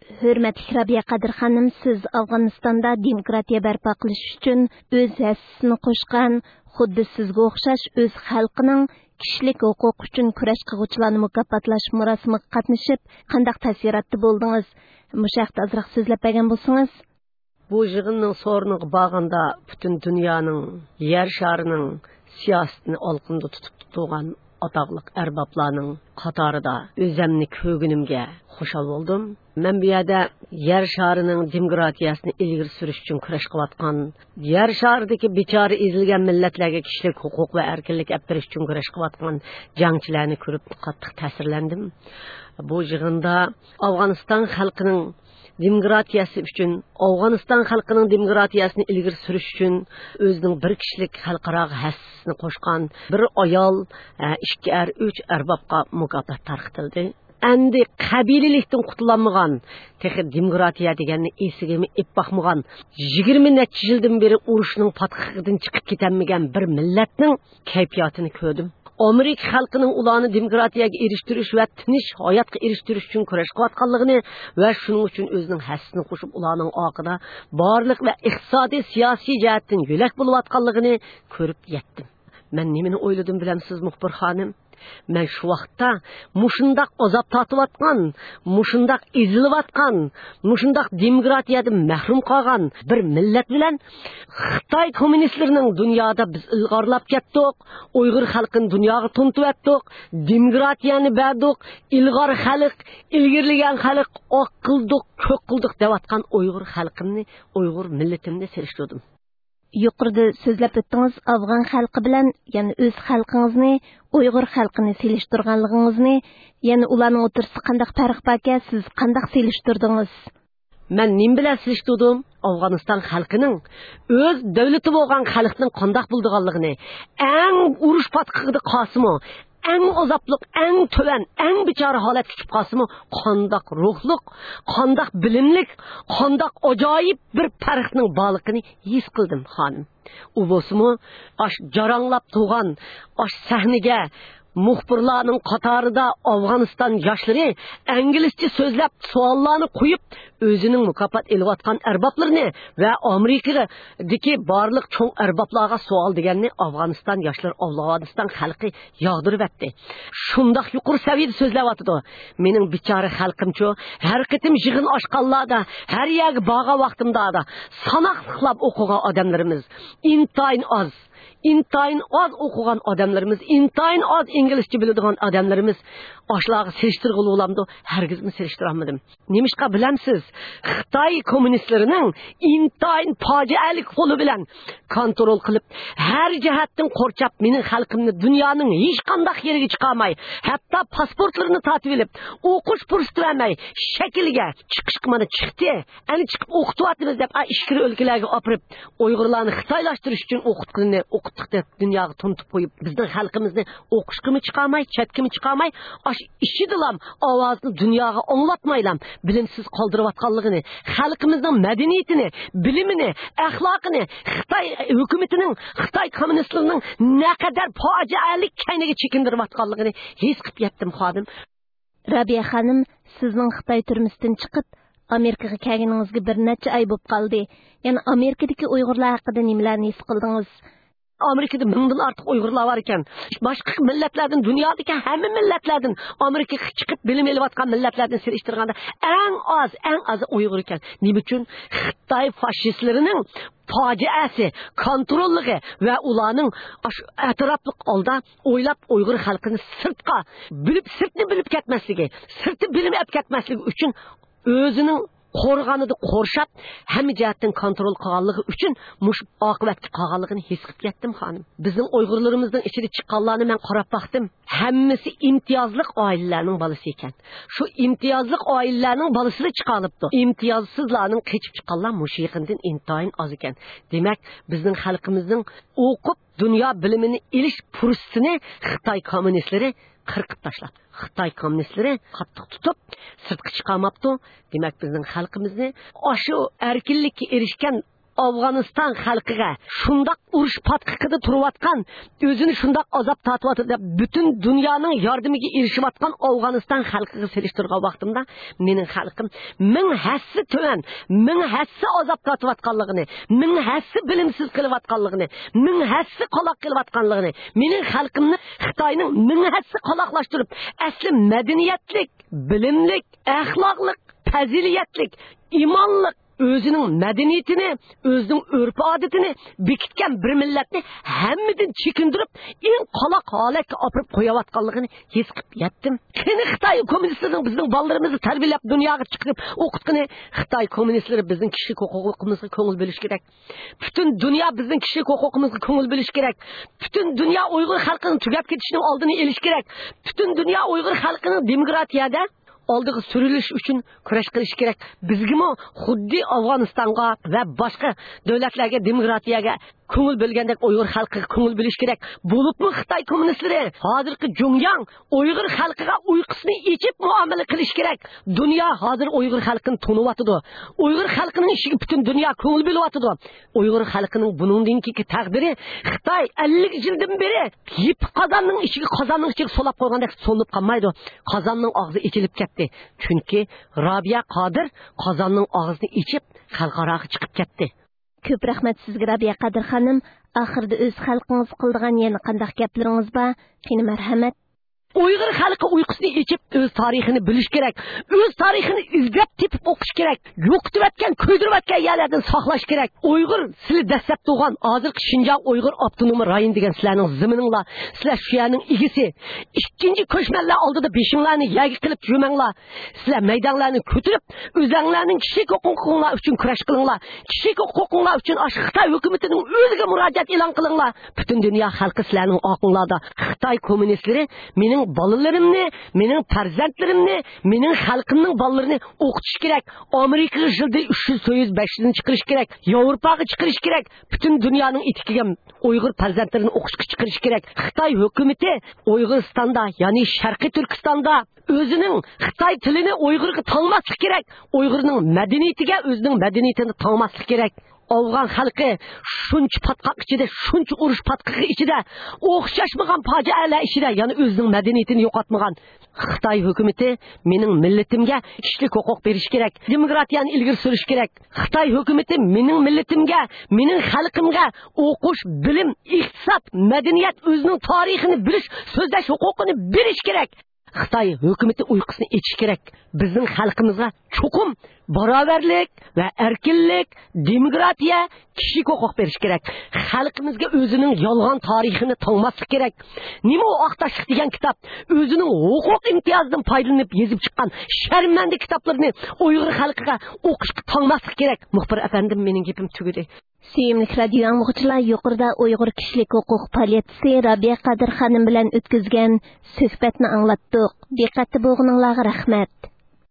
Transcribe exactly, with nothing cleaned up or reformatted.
Hürmetli Rabia Kadir Hanım, siz Afganistan'da demokratiya barpo qilish uchun o'z hassasini qo'shgan, xuddi sizga o'xshash o'z xalqining kishilik huquq uchun kurash qiluvchilarni mukofotlash murosimiga qatnashib, qanday ta'sirotda bo'ldingiz? Mushaqda azroq so'zlab bergan bo'lsangiz. Bu yig'inning so'riniga borganda butun dunyoning, yer sharining siyosatini olqinda tutib turgan ataqlıq ərbablarının qatarida özümni kögünümge xoşal oldum. Mən bu yerdə yer şarının demokratiyasını ilgiri sürüş üçün kurash qilayotgan, yer şaridagi bechora ezilgan millatlarga kishilik huquq va erkinlik olib berish uchun kurash qilayotgan jangchilarni ko'rib qattiq ta'sirlandim. Bu yig'inda Afg'oniston xalqining demokratiyasi uchun, Afg'oniston xalqining demokratiyasini ilgiri surish uchun o'zining bir kishilik xalqaro hassasini qo'shgan bir ayol, ikki er, uch erbobga mukofot tarqitildi. Endi qabililikdan qutulanmagan, texi demokratiya deganni esigimi ep baxmagan, yigirma necha yildan beri urushning patqiqidan chiqib ketanmagan bir millatning kayfiyatini ko'rdim. Amerika xalqining ularni demokratiyaga erishtirish va tinch hayotga erishtirish uchun kurash qilayotganligini va shuning uchun o'zining hassasini qo'shib ularning oqida borliq va iqtisodiy siyosiy jihatdan yo'lak bo'layotganligini ko'rib yetdim. Men nimani o'yladim bilamsiz, muxbir xonim? Men shu vaqtda mushundaq azab tortayotgan, mushundaq ezilayotgan, mushundaq demokratiyadan mahrum qolgan bir millat bilan Xitoy kommunistlarining dunyoda biz ilg'orlab ketdik, Uyg'ur xalqini dunyoga to'ntib etdik, demokratiyani berdik, ilg'or xalq, ilgirlagan xalq oq qildik, ko'k qildik deyotgan Uyg'ur xalqimni, Uyg'ur millatimni selishtirdim. Yuqorida so'zlab o'tdingiz, Afg'on xalqi bilan, ya'ni o'z xalqingizni, Uyg'ur xalqini selishtirganligingizni, ya'ni ularning o'rtasida qanday farq bor ekan, siz qanday selishtirdingiz? Men nim bilan selishtirdim? Afg'oniston xalqining o'z davlati bo'lgan xalqning qanday bo'lganligini, eng urush patqiqida qosimi, eng azoblik, eng to'van, eng bichora holat kutib qolsimi, qandoq ruhliq, qandoq bilimlik, qandoq ajoyib bir farqning borligini his qildim, xonim. U bo'lsimi, ash jaranglab turgan, ash sahnaga muxbirlarning qatorida Afg'oniston yoshlari inglizcha so'zlab savollarni qo'yib, o'zining mukofot elayotgan arboblarni va Amerikadagi barliq cho'ng arboblarga savol deganni Afg'oniston yoshlari, Afg'oniston xalqi yog'dirib etdi. Shundoq yuqori saviyada so'zlayotdi. Mening bichora xalqimcho har qitim yig'in ochqanlarda, har yerga borgan vaqtimda sanoqliqlab o'qigan odamlarimiz intayin oz. İntayin az o'qigan odamlarimiz, intayin az inglizcha biladigan odamlarimiz oshlarga selishtirg'ili bo'lamdi, hargizmi selishtira olmadim. Nemishqa bilamsiz? Xitoy kommunistlarining intayin fojialik qo'li bilan kontrol qilib, har jihatdan qo'rchab mening xalqimni dunyoning hech qanday yeriga chiqarmay, hatto pasportlarini tatib olib, o'qish fursati bermay, shaklga chiqish mana chiqdi. Ani chiqib o'qityapmiz deb, ishkir o'lkalarga opirib, Uyg'urlarni xitoylashtirish uchun o'qitqinni o'qitdik deb dunyoga to'ntib qo'yib, bizning xalqimizni o'qishga chiqarmay, chatga chiqarmay, ishidilam ovozni dunyoga anglatmaylam, bilimsiz qoldirayotganligini, xalqimizning madaniyatini, bilimini, axloqini Xitoy hukumatining, Xitoy kommunistlarining naqadar fojialik kayniga chekindirayotganligini his qilib yetdim, xodim. Rabia xonim, sizning Xitoy turmisidan chiqib Amerikaga kelganingizga bir necha oy bo'lib qoldi. Ya'ni Amerikadagi Uyg'urlar haqida nimalarni his qildingiz? Amerikada mingdan ortiq Uyg'urlar bor ekan. Boshqa millatlardan, dunyodagi hamma millatlardan Amerikaga chiqib bilim olayotgan millatlardan selishtirganda eng oz, eng oz Uyg'ur ekan. Nima uchun? Xitoy fashistlarining fojiasi, kontrolligi va ularning atrofliq olda o'ylab Uyg'ur xalqini sirtqa, bilib sirtni bilib ketmasligi, sirtni bilim olib ketmasligi uchun o'zining qo'rg'anida qo'rshab, hamma jihatdan kontrol qilganligi uchun mush oqibatga qolganligini his qilib yetdim, xonim. Bizning Uyg'urlarimizning ichida chiqqanlarni men qarab baxtim. Hammasi imtiyozli oilalarning bolasi ekan. Shu imtiyozli oilalarning bolasini chiqaribdi. Imtiyozsizlarning qechib chiqqanlar mush yaqindan intayin oz ekan. Demak, bizning xalqimizning o'qib dunyo bilimini ilish fursatini Xitoy kommunistlari qirqib tashlab, Xitoy kommunistlari qattiq tutib, sirtqa chiqarmabdi. Demak, bizning xalqimizni shu erkinlikka erishgan Afg'oniston xalqiga shundoq urush patqiqida turayotgan, o'zini shundoq azob tortyapti deb butun dunyoning yordamiga erishayotgan Afg'oniston xalqiga selishtirgan vaqtimda mening xalqim ming hassi to'lan, ming hassi azob tortayotganligini, ming hassi bilimsiz qilayotganligini, ming hassi qaloq qilayotganligini, mening xalqimni Xitoyning ming hassi qaloqlashtirib, asli madaniyatlik, bilimlik, axloqlik, faziliyatlik, imonlik özünün medeniyetini, özünün örf adetini bekitken bir milletini hemminden çekindirip en kalak halet apırıp koyavatkanlığını his kıp yettim. Kini Xitay komünistlerin bizim ballarımızı terbiyelep dünyaya çıkıp okutkını Xitay komünistleri bizim kişilik hukukumuzu köngül bölüş gerek. Bütün dünya bizim kişilik hukukumuzu köngül bölüş gerek. Bütün dünya Uygur halkının tügep ketişinin aldığını eliş gerek. Bütün dünya Uygur halkının demokratiyada aldığı sürülüş için kuraş kılış gerek. Bizgimi xuddi Afganistan'a ve başka devletlerge demokratiyaga ko'ngil bo'lgandek Uygur xalqiga ko'ngil bilish kerak. Bo'libmi Xitoy kommunistlari hozirgi Jungyang Uygur xalqiga uyqusini ichib muomala qilish kerak. Dunyo hozir Uygur xalqini to'niyotdi. Uygur xalqining ishiga butun dunyo ko'ngil bo'lyotdi. Uygur xalqining buningdan keyingi taqdiri Xitoy ellik yildan beri yip qozonning ishiga qozonning ichiga solab qo'ygandek so'nib qolmaydi. Qozonning og'zi ichilib ketdi. Chunki Robiya Qodir qozonning og'zini ichib xalqaroga chiqib ketdi. Köp rahmet sizga Rabia Qadir xanım. Ahırda öz xalqınız qıldıgan yana qandaq gaplaringiz ba? Qani marhamat. Uygur xalqi uyqusini ichib öz tarixini bilish kerak. Öz tarixini izlab tepib o'qish kerak. Yo'qitib atgan, ko'ydirib atgan yerlardan saqlash kerak. Uygur sizlar dastlab tug'an hozirgi Xinjiang Uygur avtonom rayon degan sizlarning zimininglar, sizlar shu yerning egisi. Ikkinchi ko'chmanlar oldida beshinglarni yagi qilib yurmanglar. Sizlar maydonlarni ko'tarib, o'zinglarning kishilik huquqinglar uchun kurash qilinglar. Kishilik huquqinglar uchun Xitoy hukumatining o'ziga murojaat e'lon qilinglar. Butun dunyo xalqi sizlarning oqinglarda. Xitoy kommunistlari mening balalarimni, mening farzandlarimni, mening xalqimning balalarini o'qitish kerak. Amerikaga yilda uch yuz besh yuz chiqarish kerak. Yevropaga chiqarish kerak. Butun dunyoning etikiga Uygur farzandlarini o'qishga chiqarish kerak. Xitoy hukumati Uyg'uristonda, ya'ni Sharqiy Turkistonda o'zining Xitoy tilini Uyg'urga tanmaslik kerak. Uyg'urning madaniyatiga o'zining madaniyatini tanmaslik kerak. Afg'on xalqi shuncha patqoq ichida, shuncha urush patqiqi ichida, o'xshashmagan fojialar ichida, ya'ni o'zining madaniyatini yo'qotmagan Xitoy hukumati mening millatimga kishilik huquq berish kerak. Demokratiyani ilgari surish kerak. Xitoy hukumati mening millatimga, mening xalqimga o'qish, bilim, iqtisod, madaniyat, o'zining tarixini bilish, so'zlash huquqini berish kerak. Xitoy hukumati uyqusini ichish kerak. Bizning xalqimizga chuqum barobarlik va erkinlik, demokratiya, kishilik huquq berish kerak. Xalqimizga o'zining yolg'on tarixini tanmaslik kerak. Nima u Oqtashliq degan kitob o'zining huquq imtiyozidan foydalanib yozib chiqqan sharmanda kitoblarni Uyg'ur xalqiga o'qishga tanmaslik kerak. Muxbir afandim, mening gapim tugadi. Suyimli radio anglag'uchilar, yuqorida Uyg'ur kishilik huquq faoliyatchisi Rabia Qadir xonim bilan o'tkazgan suhbatni anglatdik. Diqqatli bo'lganinglarga rahmat.